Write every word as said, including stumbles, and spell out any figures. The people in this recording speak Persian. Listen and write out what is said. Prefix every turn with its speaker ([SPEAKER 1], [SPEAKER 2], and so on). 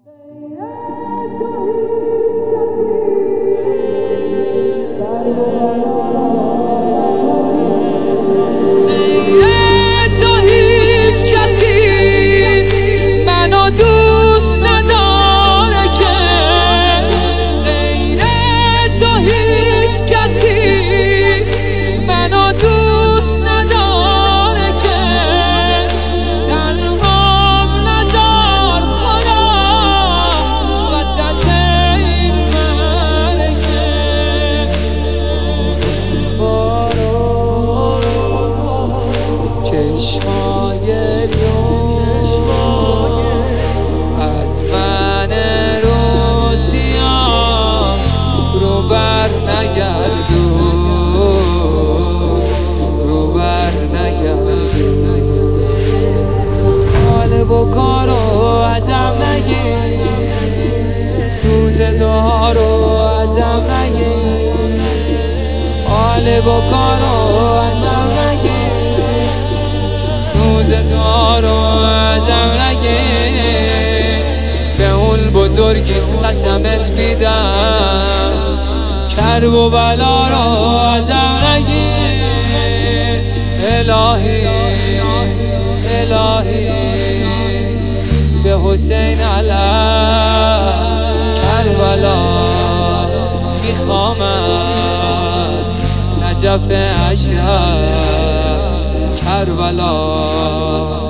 [SPEAKER 1] و کارو ازم نگیر، سوز دارو ازم نگیر، حال با کارو ازم نگیر، سوز دارو ازم نگیر. به اون بزرگیت قسمت میدم، کرب و بلا رو ازم نگیر. الهی الهی به حسین علی کربلا میخوام از نجف اشرف کربلا.